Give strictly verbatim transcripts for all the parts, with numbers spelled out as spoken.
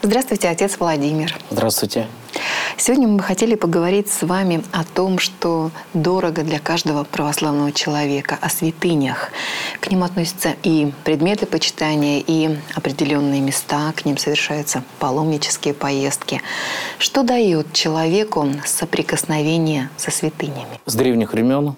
Здравствуйте, отец Владимир. Здравствуйте. Сегодня мы бы хотели поговорить с вами о том, что дорого для каждого православного человека, о святынях. К ним относятся и предметы почитания, и определенные места, к ним совершаются паломнические поездки. Что дает человеку соприкосновение со святынями? С древних времен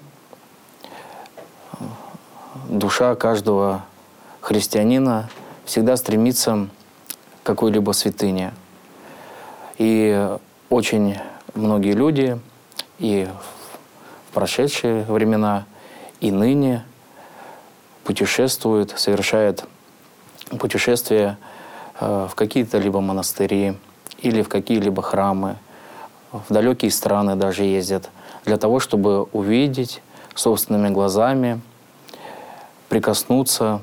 душа каждого христианина всегда стремится к какой-либо святыне. И очень многие люди и в прошедшие времена, и ныне путешествуют, совершают путешествия в какие-то либо монастыри или в какие-либо храмы, в далекие страны даже ездят, для того, чтобы увидеть собственными глазами, прикоснуться,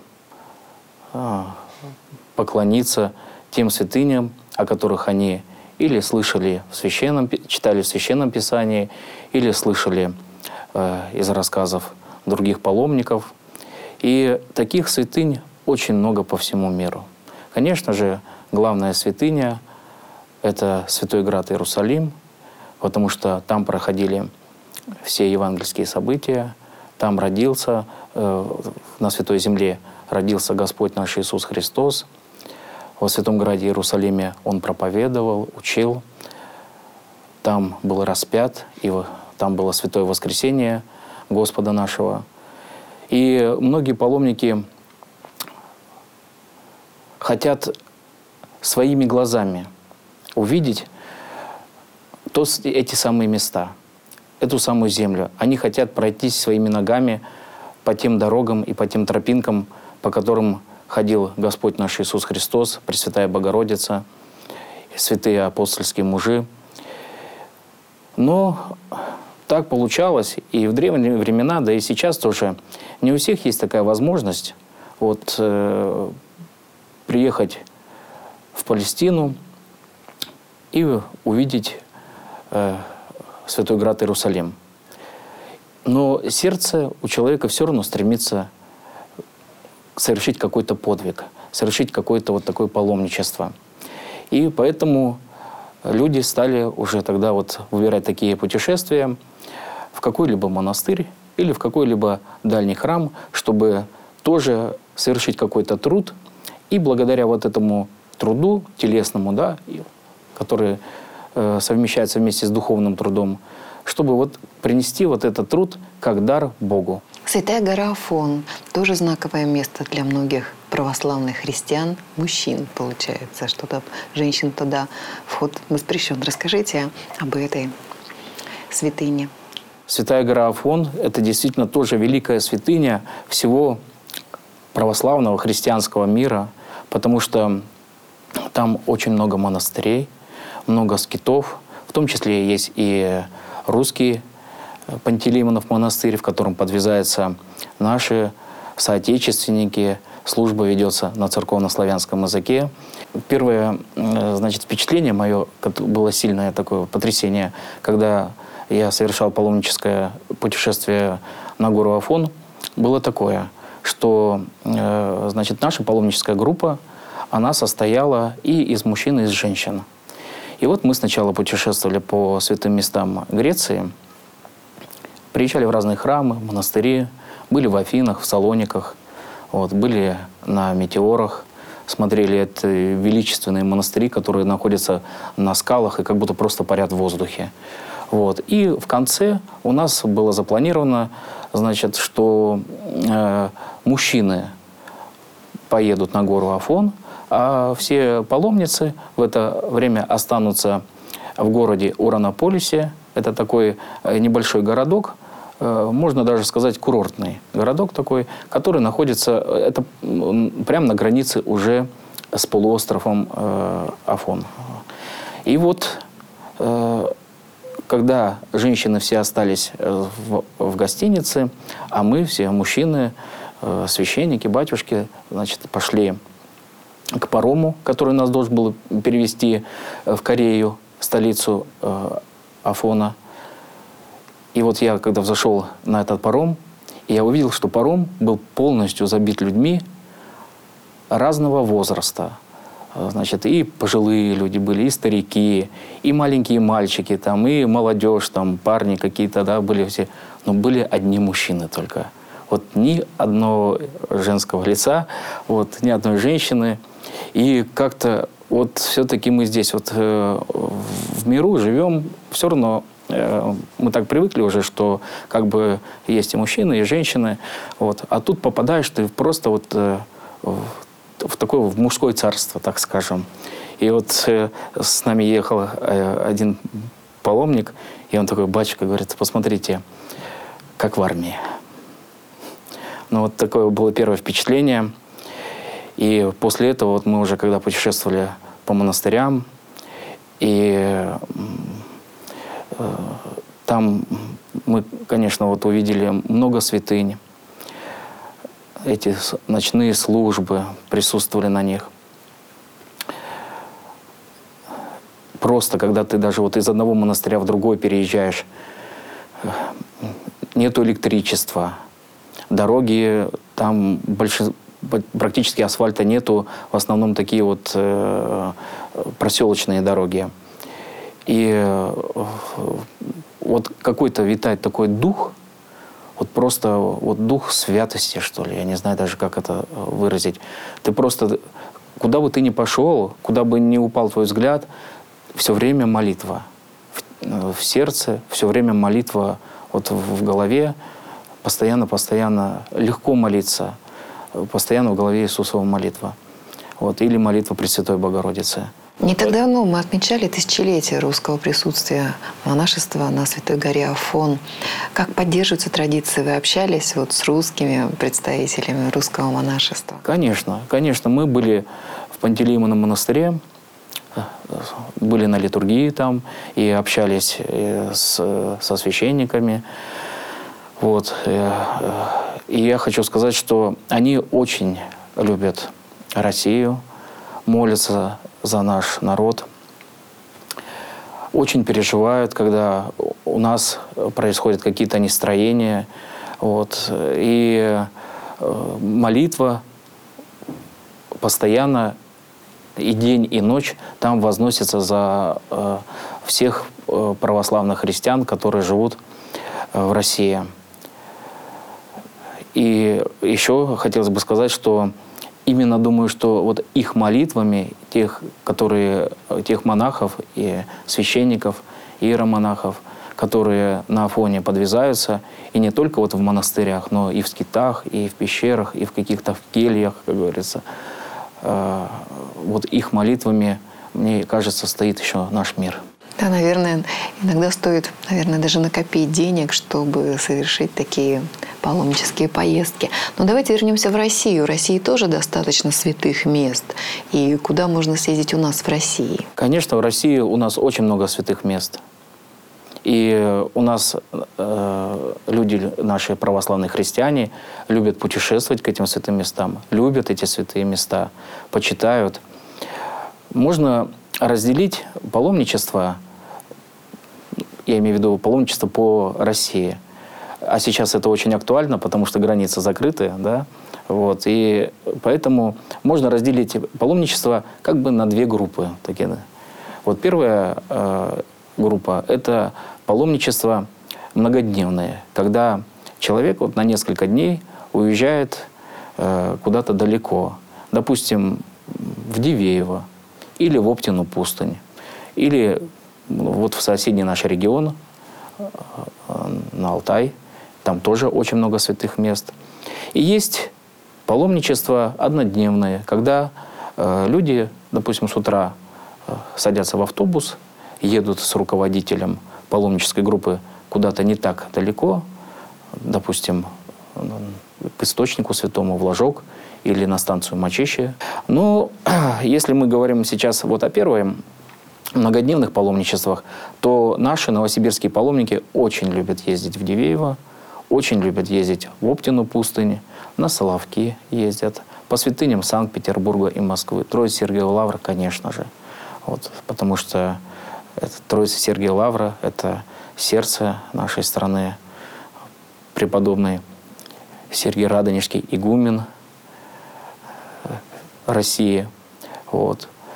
поклониться тем святыням, о которых они или слышали в священном, читали в Священном Писании, или слышали э, из рассказов других паломников. И таких святынь очень много по всему миру. Конечно же, главная святыня – это Святой Град Иерусалим, потому что там проходили все евангельские события, там родился, э, на Святой Земле родился Господь наш Иисус Христос. Во Святом Граде Иерусалиме Он проповедовал, учил. Там был распят, и там было святое воскресение Господа нашего. И многие паломники хотят своими глазами увидеть то, эти самые места, эту самую землю. Они хотят пройтись своими ногами по тем дорогам и по тем тропинкам, по которым ходил Господь наш Иисус Христос, Пресвятая Богородица, святые апостольские мужи. Но так получалось и в древние времена, да и сейчас тоже. Не у всех есть такая возможность вот, э, приехать в Палестину и увидеть э, Святой Град Иерусалим. Но сердце у человека все равно стремится совершить какой-то подвиг, совершить какое-то вот такое паломничество. И поэтому люди стали уже тогда вот выбирать такие путешествия в какой-либо монастырь или в какой-либо дальний храм, чтобы тоже совершить какой-то труд. И благодаря вот этому труду телесному, да, который э, совмещается вместе с духовным трудом, чтобы вот принести вот этот труд как дар Богу. Святая гора Афон – тоже знаковое место для многих православных христиан, мужчин, получается, что -то, женщин туда вход воспрещен. Расскажите об этой святыне. Святая гора Афон – это действительно тоже великая святыня всего православного христианского мира, потому что там очень много монастырей, много скитов, в том числе есть и русский Пантелеймонов монастырь, в котором подвязаются наши соотечественники. Служба ведется на церковно-славянском языке. Первое, значит, впечатление мое было сильное такое потрясение, когда я совершал паломническое путешествие на гору Афон, было такое, что, значит, наша паломническая группа, она состояла и из мужчин, и из женщин. И вот мы сначала путешествовали по святым местам Греции, приезжали в разные храмы, монастыри, были в Афинах, в Салониках, вот, были на Метеорах, смотрели эти величественные монастыри, которые находятся на скалах и как будто просто парят в воздухе. Вот. И в конце у нас было запланировано, значит, что э, мужчины поедут на гору Афон, а все паломницы в это время останутся в городе Уранополисе. Это такой небольшой городок, можно даже сказать курортный городок такой, который находится это, прямо на границе уже с полуостровом э, Афон. И вот, э, когда женщины все остались в, в гостинице, а мы все, мужчины, э, священники, батюшки, значит, пошли к парому, который нас должен был перевести в Корею, столицу э, Афона. И вот я, когда взошел на этот паром, я увидел, что паром был полностью забит людьми разного возраста, Значит, и пожилые люди были, и старики, и маленькие мальчики, там, и молодежь, там, парни какие-то, да, были все. Но были одни мужчины только. Вот ни одного женского лица, вот, ни одной женщины. И как-то вот все-таки мы здесь вот э, в миру живем, все равно э, мы так привыкли уже, что как бы есть и мужчины, и женщины. Вот. А тут попадаешь ты просто вот э, в, в такое в мужское царство, так скажем. И вот э, с нами ехал э, один паломник, и он такой: батюшка, говорит, посмотрите, как в армии. Ну вот такое было первое впечатление. И после этого вот мы уже когда путешествовали по монастырям, и э, там мы, конечно, вот увидели много святынь. Эти ночные службы, присутствовали на них. Просто, когда ты даже вот из одного монастыря в другой переезжаешь, нету электричества, дороги, там больше, практически асфальта нету, в основном такие вот э, проселочные дороги. И э, вот какой-то витает такой дух, вот просто вот дух святости, что ли, я не знаю даже, как это выразить. Ты просто, куда бы ты ни пошел, куда бы ни упал твой взгляд, все время молитва. В, в сердце все время молитва, вот в, в голове, постоянно-постоянно легко молиться, постоянно в голове Иисусова молитва. Вот, или молитва Пресвятой Богородицы. Не так давно мы отмечали тысячелетие русского присутствия монашества на Святой горе Афон. Как поддерживаются традиции? Вы общались вот с русскими представителями русского монашества? Конечно, конечно. Мы были в Пантелеимоновом монастыре, были на литургии там и общались с, со священниками. Вот. И я хочу сказать, что они очень любят Россию, молятся за наш народ, очень переживают, когда у нас происходят какие-то нестроения. Вот. И молитва постоянно и день, и ночь там возносится за всех православных христиан, которые живут в России. И еще хотелось бы сказать, что именно думаю, что вот их молитвами, тех, которые, тех монахов и священников, иеромонахов, которые на Афоне подвязаются, и не только вот в монастырях, но и в скитах, и в пещерах, и в каких-то в кельях, как говорится. Вот их молитвами, мне кажется, стоит еще наш мир. Да, наверное, иногда стоит, наверное, даже накопить денег, чтобы совершить такие паломнические поездки. Но давайте вернемся в Россию. В России тоже достаточно святых мест. И куда можно съездить у нас в России? Конечно, в России у нас очень много святых мест. И у нас э, люди, наши православные христиане, любят путешествовать к этим святым местам, любят эти святые места, почитают. Можно разделить паломничество, я имею в виду паломничество по России. А сейчас это очень актуально, потому что границы закрыты, да? Вот, и поэтому можно разделить паломничество как бы на две группы. Такие. Вот первая э, группа – это паломничество многодневное, когда человек вот на несколько дней уезжает э, куда-то далеко, допустим, в Дивеево, или в Оптину пустынь, или вот в соседний наш регион, на Алтай, там тоже очень много святых мест. И есть паломничество однодневное, когда э, люди, допустим, с утра э, садятся в автобус, едут с руководителем паломнической группы куда-то не так далеко, допустим, к источнику святому, в Ложок, или на станцию Мачище. Но если мы говорим сейчас вот о первом многодневных паломничествах, то наши новосибирские паломники очень любят ездить в Дивеево, очень любят ездить в Оптину пустынь, на Соловки ездят, по святыням Санкт-Петербурга и Москвы. Троица Сергиева Лавра, конечно же. Вот, потому что это, Троица Сергиева Лавра – это сердце нашей страны, преподобный Сергий Радонежский игумен России. Вот.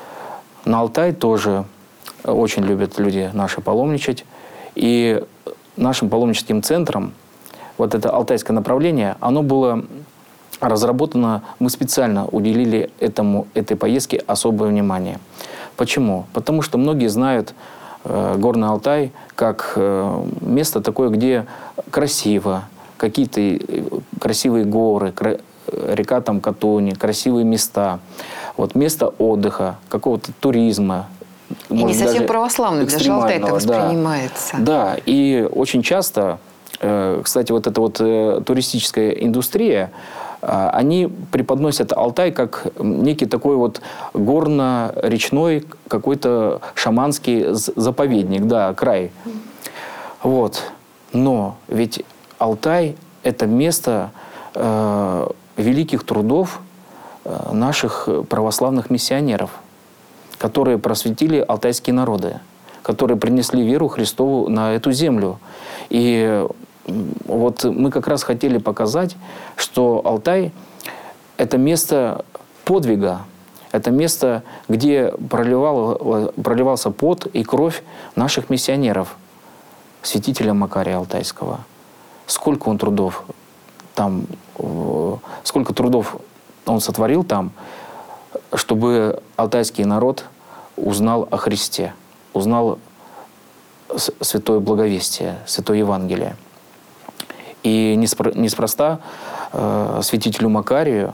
На Алтай тоже очень любят люди наши паломничать. И нашим паломническим центром вот это алтайское направление, оно было разработано, мы специально уделили этому, этой поездке особое внимание. Почему? Потому что многие знают э, Горный Алтай как э, место такое, где красиво, какие-то красивые горы, кра река там Катони, красивые места, вот место отдыха, какого-то туризма. И не совсем православный, даже Алтай это воспринимается. Да, да, и очень часто, э, кстати, вот эта вот э, туристическая индустрия, э, они преподносят Алтай как некий такой вот горно-речной какой-то шаманский заповедник, да, край. Вот. Но ведь Алтай – это место э, великих трудов э, наших православных миссионеров, которые просветили алтайские народы, которые принесли веру Христову на эту землю. И вот мы как раз хотели показать, что Алтай – это место подвига, это место, где проливал, проливался пот и кровь наших миссионеров, святителя Макария Алтайского. Сколько он трудов там, сколько трудов он сотворил там, чтобы алтайский народ узнал о Христе, узнал святое благовестие, святое Евангелие. И неспроста э, святителю Макарию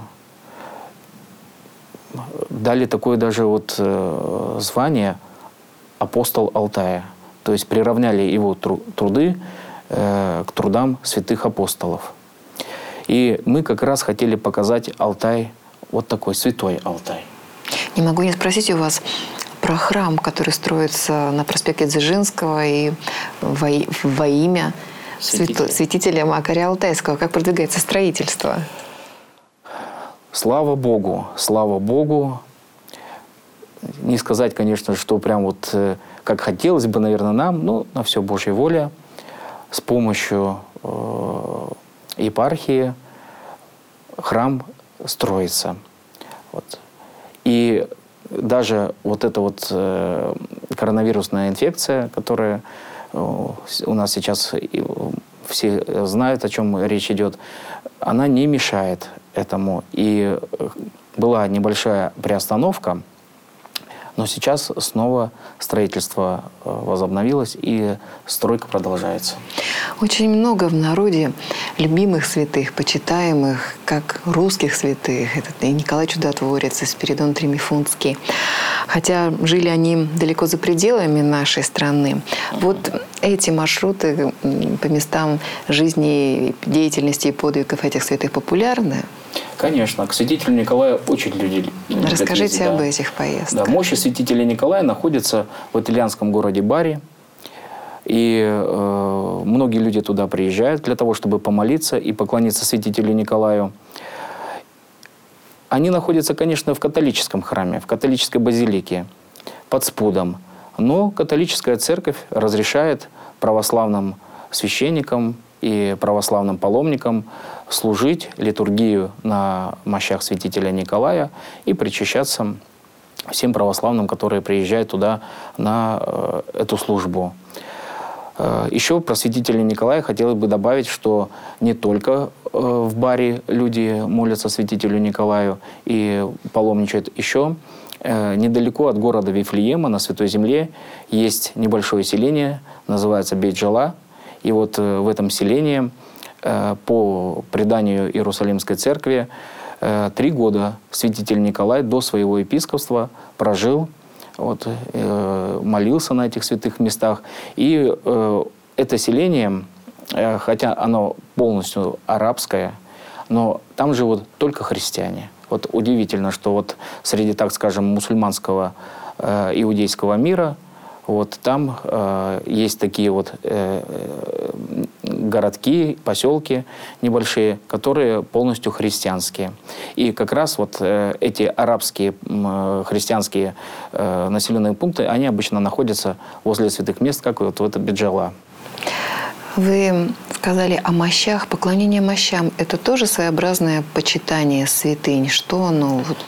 дали такое даже вот э, звание апостол Алтая. То есть приравняли его тру труды э, к трудам святых апостолов. И мы как раз хотели показать Алтай, вот такой святой Алтай. Не могу не спросить у вас про храм, который строится на проспекте Дзержинского и во, во имя Святителя. святителя Макария Алтайского. Как продвигается строительство? Слава Богу, слава Богу. Не сказать, конечно, что прям вот как хотелось бы, наверное, нам, но на все Божья воля. С помощью э, епархии храм строится. Вот. И даже вот эта вот э, коронавирусная инфекция, которая э, у нас сейчас э, все знают, о чем речь идет, она не мешает этому. И была небольшая приостановка, но сейчас снова строительство возобновилось, и стройка продолжается. Очень много в народе любимых святых, почитаемых, как русских святых. Это и Николай Чудотворец, и Спиридон Тремифунтский. Хотя жили они далеко за пределами нашей страны. Вот эти маршруты по местам жизни, деятельности и подвигов этих святых популярны? Конечно. К святителю Николаю очень люди любят. Расскажите ездить, об да. этих поездках. Да, мощи святителя Николая находятся в итальянском городе Бари. И э, многие люди туда приезжают для того, чтобы помолиться и поклониться святителю Николаю. Они находятся, конечно, в католическом храме, в католической базилике, под спудом. Но католическая церковь разрешает православным священникам и православным паломникам служить литургию на мощах святителя Николая и причащаться всем православным, которые приезжают туда на э, эту службу. Э, еще про святителя Николая хотелось бы добавить, что не только э, в Бари люди молятся святителю Николаю и паломничают. Еще э, недалеко от города Вифлеема на Святой Земле есть небольшое селение, называется Бейт-Джала. И вот э, в этом селении, э, по преданию Иерусалимской церкви, э, три года святитель Николай до своего епископства прожил, вот, э, молился на этих святых местах. И э, это селение, э, хотя оно полностью арабское, но там живут только христиане. Вот удивительно, что вот среди, так скажем, мусульманского э, иудейского мира, вот там э, есть такие вот э, городки, поселки небольшие, которые полностью христианские. И как раз вот э, эти арабские э, христианские э, населенные пункты, они обычно находятся возле святых мест, как вот в этом Бейт-Джала. Вы сказали о мощах. Поклонение мощам – это тоже своеобразное почитание святынь. Что оно вот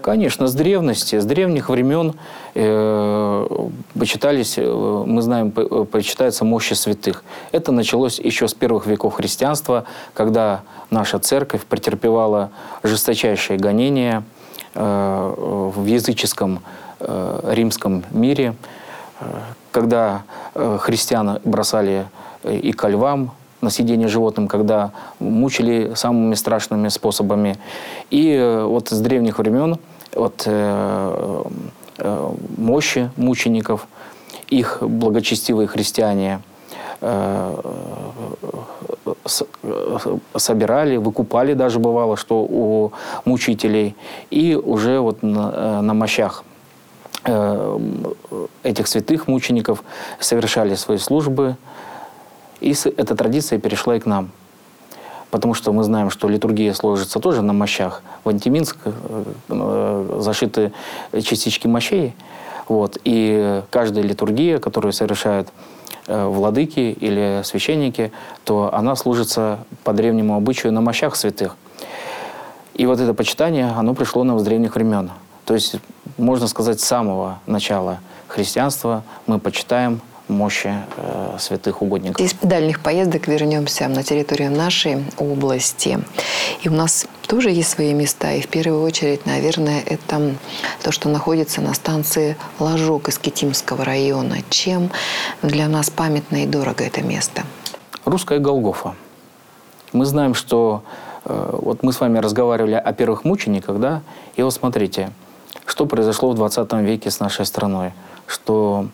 Конечно, с древности, с древних времен э, почитались, мы знаем, почитаются мощи святых. Это началось еще с первых веков христианства, когда наша церковь претерпевала жесточайшие гонения э, в языческом э, римском мире, э, когда э, христиан бросали и ко львам, на съедение животным, когда мучили самыми страшными способами. И э, вот с древних времен вот, э, э, мощи мучеников, их благочестивые христиане э, с, э, собирали, выкупали даже бывало, что у мучителей, и уже вот на, на мощах э, этих святых мучеников совершали свои службы. И эта традиция перешла и к нам. Потому что мы знаем, что литургия сложится тоже на мощах. В Антиминск э, зашиты частички мощей. Вот. И каждая литургия, которую совершают э, владыки или священники, то она служится по древнему обычаю на мощах святых. И вот это почитание, оно пришло нам с древних времен. То есть, можно сказать, с самого начала христианства мы почитаем мощи э, святых угодников. Из дальних поездок вернемся на территорию нашей области. И у нас тоже есть свои места. И в первую очередь, наверное, это то, что находится на станции Ложок Искитимского района. Чем для нас памятно и дорого это место? Русская Голгофа. Мы знаем, что э, вот мы с вами разговаривали о первых мучениках, да? И вот смотрите, что произошло в двадцатом веке с нашей страной. Что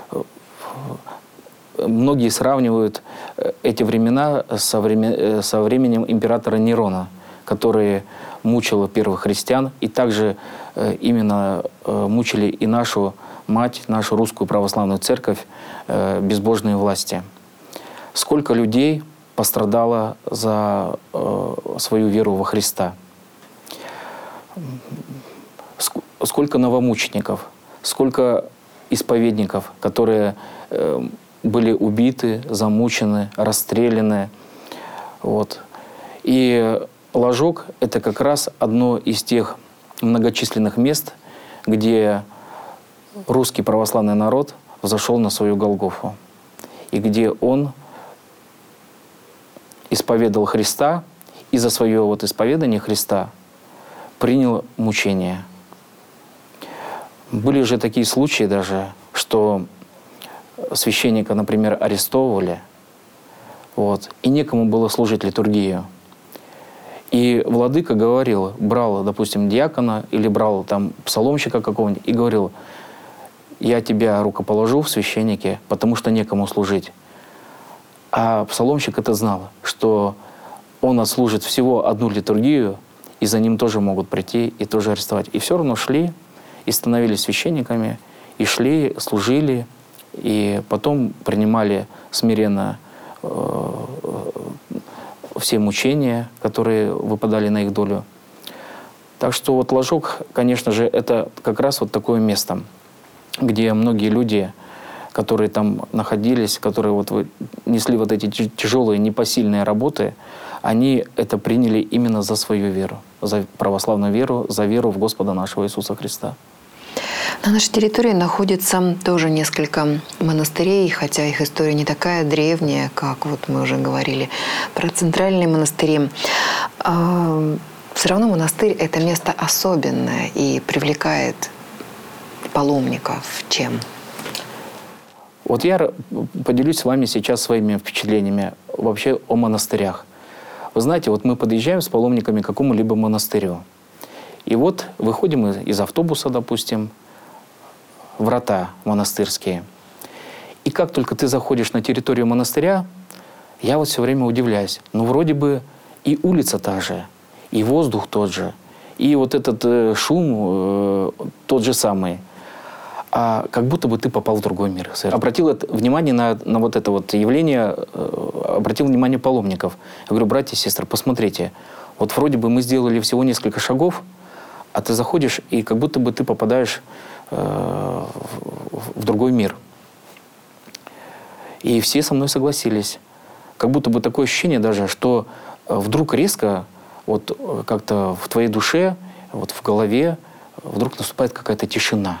многие сравнивают эти времена со, времен, со временем императора Нерона, который мучил первых христиан, и также именно мучили и нашу мать, нашу русскую православную церковь, безбожные власти. Сколько людей пострадало за свою веру во Христа? Сколько новомучеников, сколько исповедников, которые э, были убиты, замучены, расстреляны. Вот. И Ложок – это как раз одно из тех многочисленных мест, где русский православный народ взошел на свою Голгофу. И где он исповедовал Христа, и за свое вот исповедание Христа принял мучения. Были же такие случаи даже, что священника, например, арестовывали, вот, и некому было служить литургию. И владыка говорил, брал, допустим, диакона или брал там псаломщика какого-нибудь и говорил: я тебя рукоположу в священнике, потому что некому служить. А псаломщик это знал, что он отслужит всего одну литургию, и за ним тоже могут прийти и тоже арестовать. И все равно шли, и становились священниками, и шли, служили, и потом принимали смиренно э, все мучения, которые выпадали на их долю. Так что вот Ложок, конечно же, это как раз вот такое место, где многие люди, которые там находились, которые вот несли вот эти тяжелые, непосильные работы, они это приняли именно за свою веру, за православную веру, за веру в Господа нашего Иисуса Христа. На нашей территории находится тоже несколько монастырей, хотя их история не такая древняя, как вот мы уже говорили про центральные монастыри. Все равно монастырь – это место особенное и привлекает паломников. Чем? Вот я поделюсь с вами сейчас своими впечатлениями вообще о монастырях. Вы знаете, вот мы подъезжаем с паломниками к какому-либо монастырю. И вот выходим из автобуса, допустим, врата монастырские. И как только ты заходишь на территорию монастыря, я вот все время удивляюсь. Ну, вроде бы и улица та же, и воздух тот же, и вот этот э, шум э, тот же самый. А как будто бы ты попал в другой мир. Обратил это, внимание на, на вот это вот явление, э, обратил внимание паломников. Я говорю: братья и сестры, посмотрите, вот вроде бы мы сделали всего несколько шагов, а ты заходишь, и как будто бы ты попадаешь э, в, в другой мир. И все со мной согласились. Как будто бы такое ощущение даже, что вдруг резко вот как-то в твоей душе, вот в голове вдруг наступает какая-то тишина.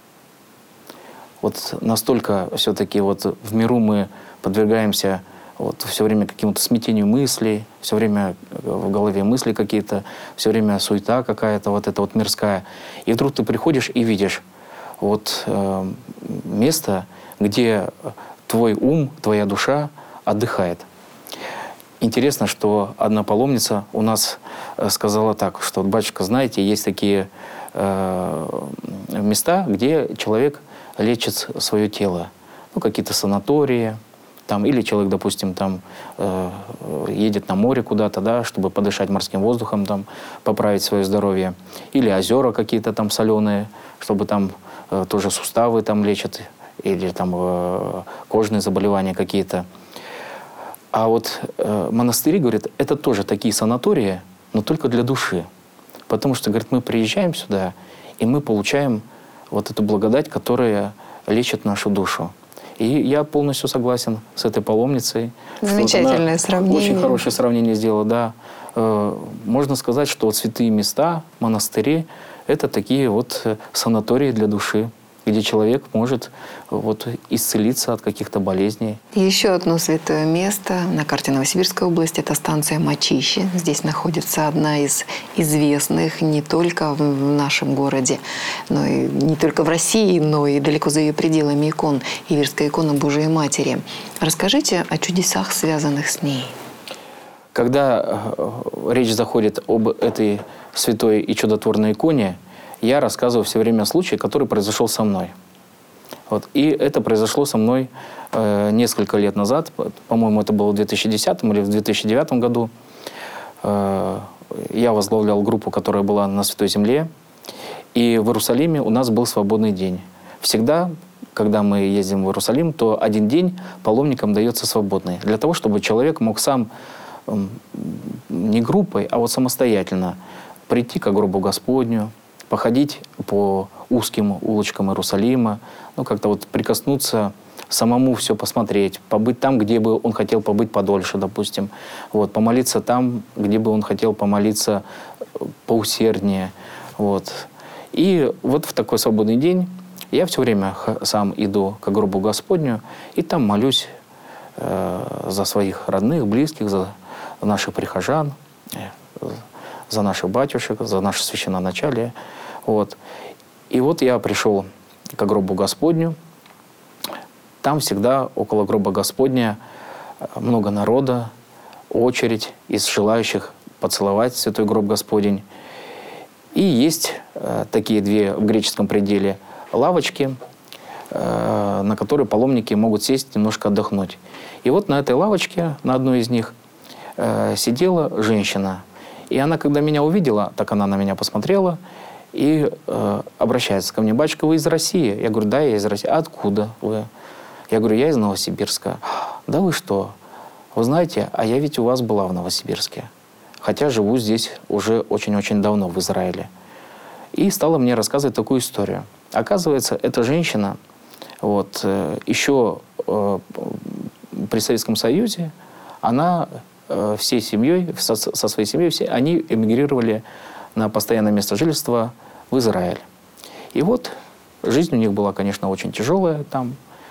Вот настолько все-таки вот в миру мы подвергаемся вот все время какому-то смятению мыслей, все время в голове мысли какие-то, все время суета какая-то вот эта вот мирская. И вдруг ты приходишь и видишь вот э, место, где твой ум, твоя душа отдыхает. Интересно, что одна паломница у нас сказала так, что, батюшка, знаете, есть такие э, места, где человек лечит свое тело. Ну, какие-то санатории, там, или человек, допустим, там, э, едет на море куда-то, да, чтобы подышать морским воздухом, там, поправить свое здоровье. Или озера какие-то там соленые, чтобы там э, тоже суставы там лечат, или там э, кожные заболевания какие-то. А вот э, монастыри, говорят, это тоже такие санатории, но только для души. Потому что, говорит, мы приезжаем сюда, и мы получаем вот эту благодать, которая лечит нашу душу. И я полностью согласен с этой паломницей. Замечательное вот сравнение. Очень хорошее сравнение сделала, да. Э, можно сказать, что вот святые места, монастыри, это такие вот санатории для души, где человек может вот исцелиться от каких-то болезней. И еще одно святое место на карте Новосибирской области – это станция Мачищи. Здесь находится одна из известных не только в нашем городе, но и не только в России, но и далеко за ее пределами икон. Иверская икона Божией Матери. Расскажите о чудесах, связанных с ней. Когда речь заходит об этой святой и чудотворной иконе, я рассказываю все время случай, который произошел со мной. Вот. И это произошло со мной э, несколько лет назад. По-моему, это было в две тысячи десятом или в две тысячи девятом году. Э, я возглавлял группу, которая была на Святой Земле. И в Иерусалиме у нас был свободный день. Всегда, когда мы ездим в Иерусалим, то один день паломникам дается свободный. Для того, чтобы человек мог сам, э, не группой, а вот самостоятельно прийти к гробу Господню, походить по узким улочкам Иерусалима, ну, как-то вот прикоснуться, самому все посмотреть, побыть там, где бы он хотел побыть подольше, допустим, вот, помолиться там, где бы он хотел помолиться поусерднее, вот. И вот в такой свободный день я все время сам иду к гробу Господню и там молюсь э, за своих родных, близких, за наших прихожан, э, за наших батюшек, за наше священноначалие. Вот. И вот я пришел к гробу Господню. Там всегда около гроба Господня много народа, очередь из желающих поцеловать святой гроб Господень. И есть э, такие две в греческом пределе лавочки, э, на которые паломники могут сесть, немножко отдохнуть. И вот на этой лавочке, на одной из них, э, сидела женщина. И она, когда меня увидела, так она на меня посмотрела и э, обращается ко мне: батюшка, вы из России? Я говорю: да, я из России. А откуда вы? Я говорю: я из Новосибирска. Да вы что? Вы знаете, а я ведь у вас была в Новосибирске. Хотя живу здесь уже очень-очень давно, в Израиле. И стала мне рассказывать такую историю. Оказывается, эта женщина вот, э, еще э, при Советском Союзе, она всей семьей, со, со своей семьей, все, они эмигрировали на постоянное место жительства в Израиль. И вот жизнь у них была, конечно, очень тяжелая там.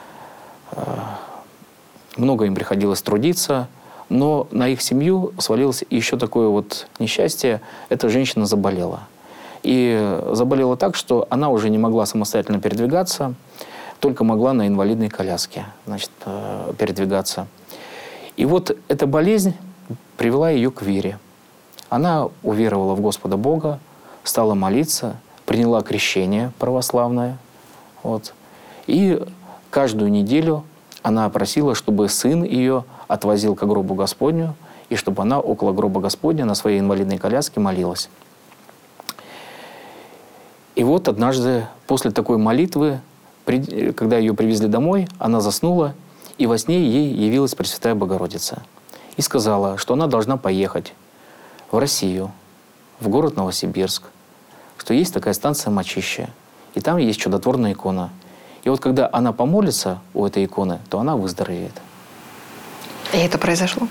Много им приходилось трудиться, но на их семью свалилось еще такое вот несчастье. Эта женщина заболела. И заболела так, что она уже не могла самостоятельно передвигаться, только могла на инвалидной коляске, значит, передвигаться. И вот эта болезнь привела ее к вере. Она уверовала в Господа Бога, стала молиться, приняла крещение православное. Вот. И каждую неделю она просила, чтобы сын ее отвозил к гробу Господню, и чтобы она около гроба Господня на своей инвалидной коляске молилась. И вот однажды после такой молитвы, когда ее привезли домой, она заснула, и во сне ей явилась Пресвятая Богородица и сказала, что она должна поехать в Россию, в город Новосибирск, что есть такая станция Мачища, и там есть чудотворная икона. И вот когда она помолится у этой иконы, то она выздоровеет. И это произошло?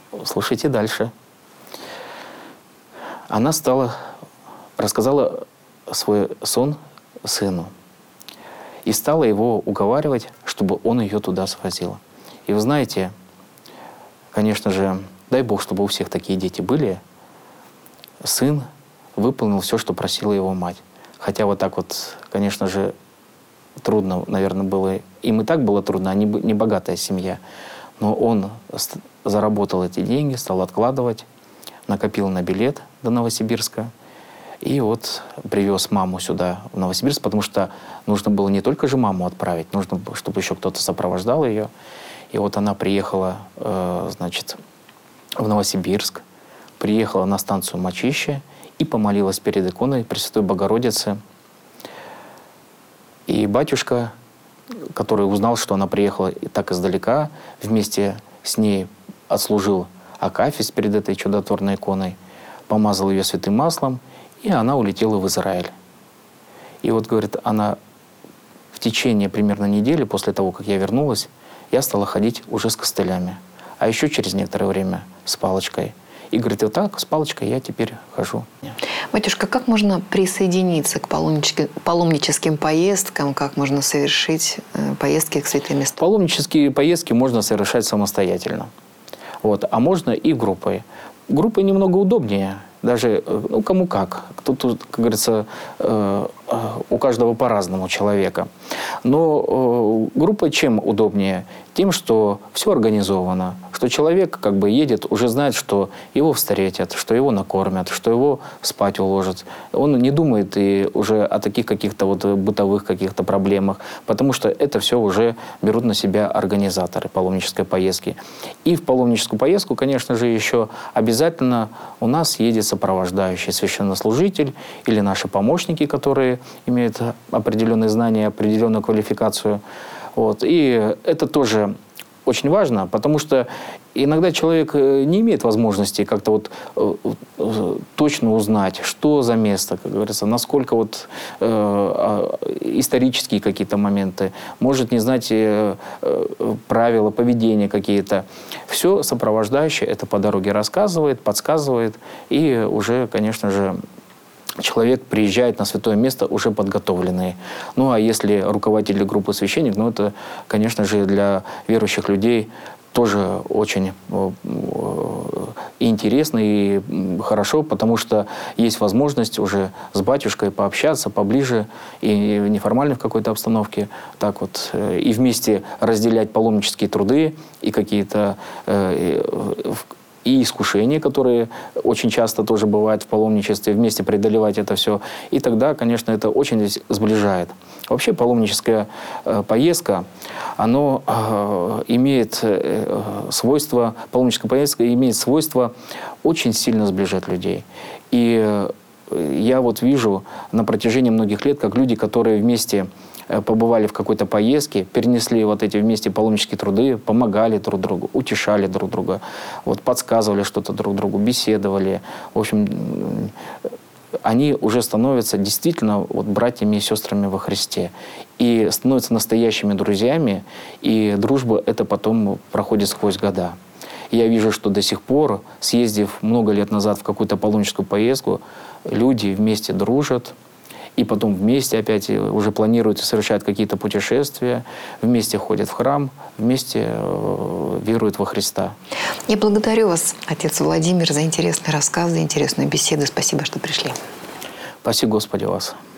Слушайте дальше. Она стала, рассказала свой сон сыну и стала его уговаривать, чтобы он ее туда свозил. И вы знаете, конечно же, дай Бог, чтобы у всех такие дети были, сын выполнил все, что просила его мать. Хотя вот так вот, конечно же, трудно, наверное, было. Им и так было трудно, они не богатая семья. Но он заработал эти деньги, стал откладывать, накопил на билет до Новосибирска. И вот привез маму сюда, в Новосибирск, потому что нужно было не только же маму отправить, нужно было, чтобы еще кто-то сопровождал ее. И вот она приехала, э, значит, в Новосибирск, приехала на станцию Мочище и помолилась перед иконой Пресвятой Богородицы. И батюшка, который узнал, что она приехала и так издалека, вместе с ней отслужил акафист перед этой чудотворной иконой, помазал ее святым маслом, и она улетела в Израиль. И вот, говорит, она в течение примерно недели после того, как я вернулась, я стала ходить уже с костылями. А еще через некоторое время с палочкой. И, говорит, вот так, с палочкой я теперь хожу. Батюшка, как можно присоединиться к паломническим, паломническим поездкам? Как можно совершить э, поездки к святым местам? Паломнические поездки можно совершать самостоятельно. Вот. А можно и группой. Группой немного удобнее. Даже, ну, кому как. Тут, как говорится, э, э, у каждого по-разному человека. Но э, группа чем удобнее? Тем, что все организовано. Что человек как бы едет, уже знает, что его встретят, что его накормят, что его спать уложат. Он не думает и уже о таких каких-то вот бытовых каких-то проблемах, потому что это все уже берут на себя организаторы паломнической поездки. И в паломническую поездку, конечно же, еще обязательно у нас едет сопровождающий священнослужитель или наши помощники, которые имеют определенные знания, определенную квалификацию. Вот. И это тоже очень важно, потому что иногда человек не имеет возможности как-то вот э, точно узнать, что за место, как говорится, насколько вот э, исторические какие-то моменты, может не знать э, э, правила поведения какие-то. Все сопровождающее это по дороге рассказывает, подсказывает, и уже, конечно же, человек приезжает на святое место уже подготовленный. Ну, а если руководитель группы священник, ну, это, конечно же, для верующих людей тоже очень интересно и хорошо, потому что есть возможность уже с батюшкой пообщаться поближе и в неформальной в какой-то обстановке, так вот, и вместе разделять паломнические труды и какие-то и искушения, которые очень часто тоже бывают в паломничестве, вместе преодолевать это все. И тогда, конечно, это очень сближает. Вообще паломническая э, поездка, она э, имеет э, свойство, паломническая поездка имеет свойство очень сильно сближать людей. И э, я вот вижу на протяжении многих лет, как люди, которые вместе побывали в какой-то поездке, перенесли вот эти вместе паломнические труды, помогали друг другу, утешали друг друга, вот, подсказывали что-то друг другу, беседовали. В общем, они уже становятся действительно вот братьями и сестрами во Христе. И становятся настоящими друзьями, и дружба это потом проходит сквозь года. Я вижу, что до сих пор, съездив много лет назад в какую-то паломническую поездку, люди вместе дружат, и потом вместе опять уже планируют и совершают какие-то путешествия, вместе ходят в храм, вместе э, веруют во Христа. Я благодарю вас, отец Владимир, за интересный рассказ, за интересную беседу. Спасибо, что пришли. Спаси Господи вас.